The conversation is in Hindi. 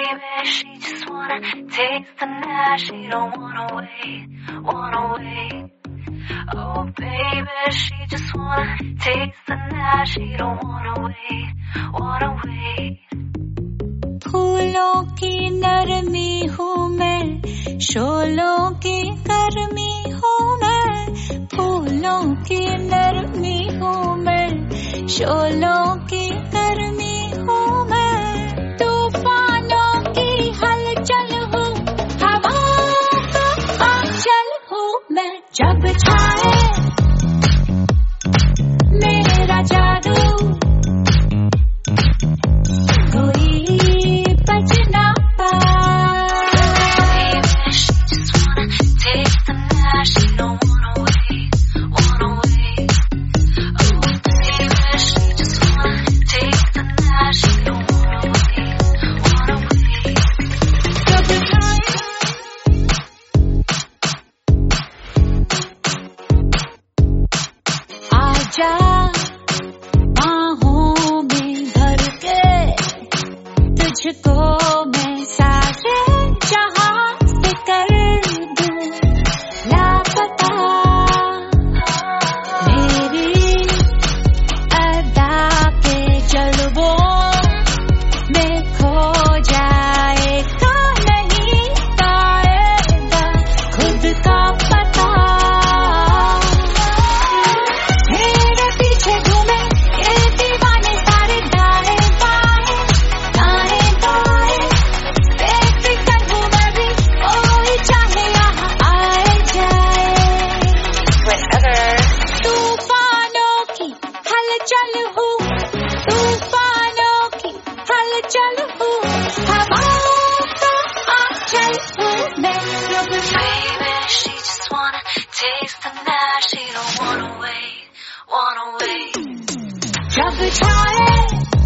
baby, she just wanna taste the night. She don't wanna wait, wanna wait. Oh baby, she just wanna taste the night. She don't wanna wait, wanna wait. फूलों की नरमी हूँ मैं, शोलों की गर्मी हूँ मैं. फूलों की नरमी हूँ मैं, शोलों की गर्मी हूँ मैं. तूफानों की हलचल हूँ, हवाओं का आंचल हूँ मैं. जब छाए मेरा जादू, कोई बच ना पाए. She just wanna taste the night. She don't wanna wait, wanna wait. Oh baby, she just wanna taste the night. She don't wanna wait, wanna wait. जब छाए आजा बाहों में भर के, तुझको मैं सारे जहां से कर दूं लापता. मेरी अदा के जलवों में खो जाएगा, नहीं पाएगा खुद का पता. मेरे पीछे घूमे ये दीवाने सारे दाएं बाएं, दाएं बाएं. बेफिक्र हूँ मैं भी, कोई चाहे यहाँ आए जाए. तूफानों की हलचल हूँ, तूफानों की हलचल हूँ, हवाओं का आंचल हूँ मैं. जब Baby, she just wanna taste the night. She don't wanna wait, wanna wait. जब छाए